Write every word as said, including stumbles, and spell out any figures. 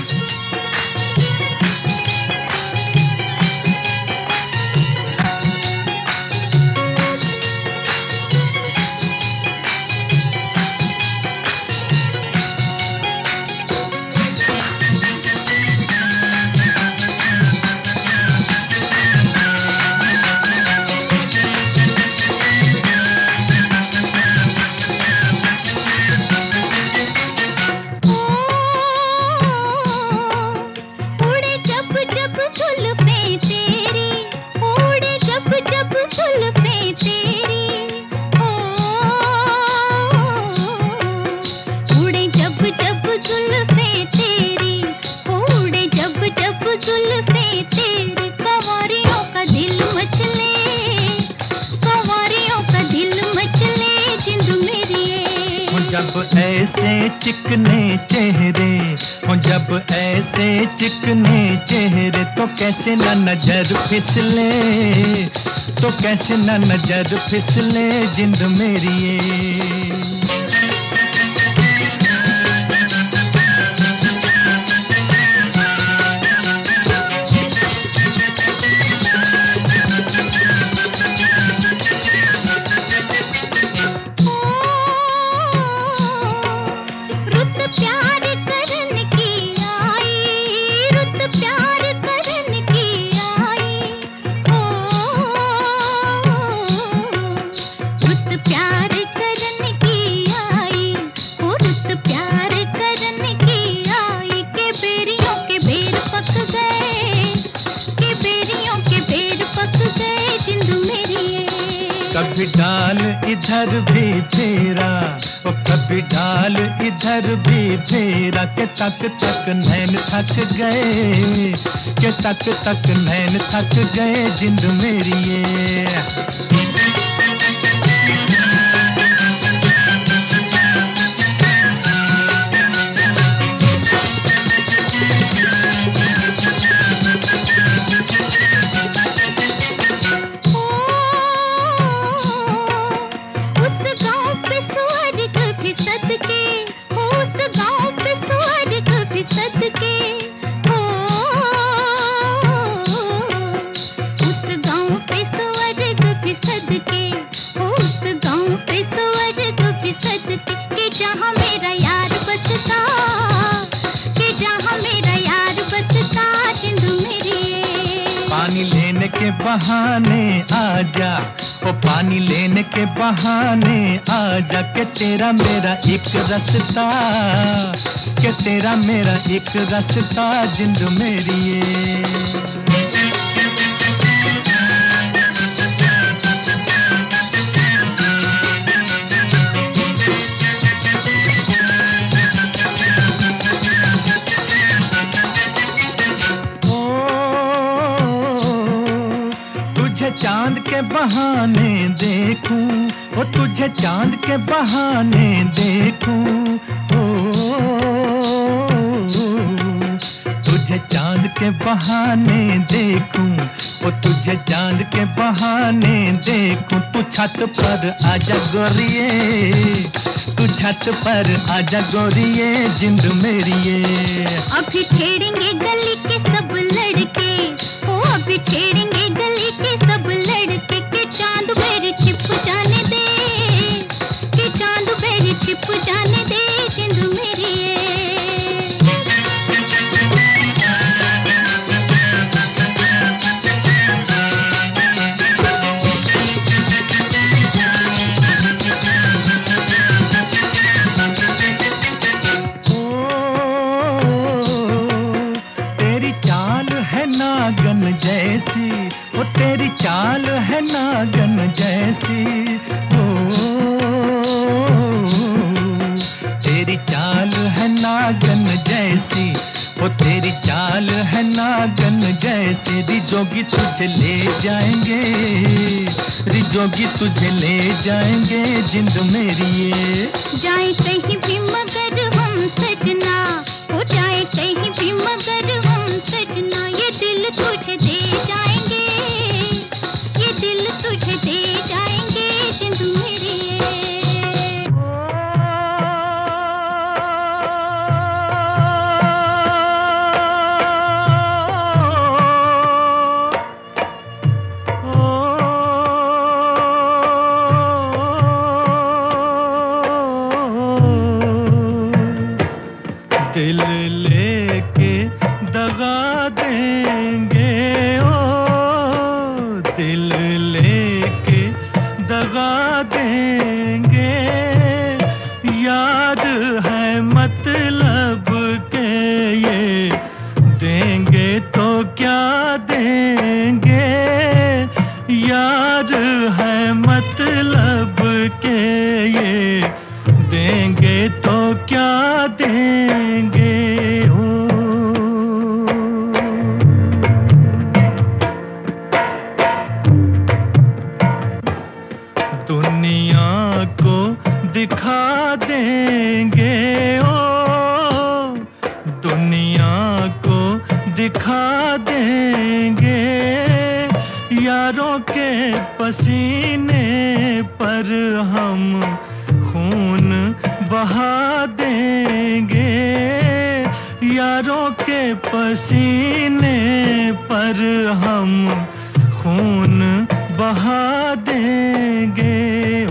जब ऐसे चिकने चेहरे हो, जब ऐसे चिकने चेहरे तो कैसे न नजर फिसले, तो कैसे न नजर फिसले जिंद मेरी ये। कभी डाल इधर भी फेरा, ओ कभी डाल इधर भी फेरा, के तक तक नैन थक गए, के तक तक नैन थक गए जिंद मेरी ये। पानी लेने के बहाने आजा, ओ पानी लेने के बहाने आजा, के तेरा मेरा एक रास्ता, के तेरा मेरा एक रास्ता जिंद मेरी ये। चांद के बहाने देखूं, ओ तुझे चांद के बहाने देखूं, ओ तुझे चांद के बहाने देखूं, ओ तुझे चांद के बहाने देखूं। तू छत पर आजा गोरिये, तू छत पर आजा गोरिये जिंद मेरी ये। अभी छेड़ेंगे गली के सब लड़के, ओ अभी छेड़ेंगे गली के सब लड़के, के चांद मेरे छिप जाने दे, के चांद मेरे छिप जाने दे जिंद मेरी ये। नागन जैसी, ओ तेरी चाल है नागन जैसी, ओ तेरी चाल है नागन जैसी, ओ तेरी चाल है नागन जैसी। रिजोगी तुझे ले जाएंगे, रिजोगी तुझे ले जाएंगे जिंद मेरी ये। जाए कहीं भी मगर हम सजना, हो जाए कहीं भी मगर हम सजना, ये दिल तुझे दे जाएंगे, ये दिल तुझे दे जाएंगे जिंद मेरी ये। दिल लेके दगा देंगे, ओ दिल लेके दगा देंगे, यार है मतलब के ये देंगे तो क्या देंगे, यार है मतलब के ये देंगे तो क्या देंगे हो। दुनिया को दिखा देंगे, ओ दुनिया को दिखा देंगे, यारों के पसीने पर हम खून बहा देंगे, यारों के पसीने पर हम खून बहा देंगे।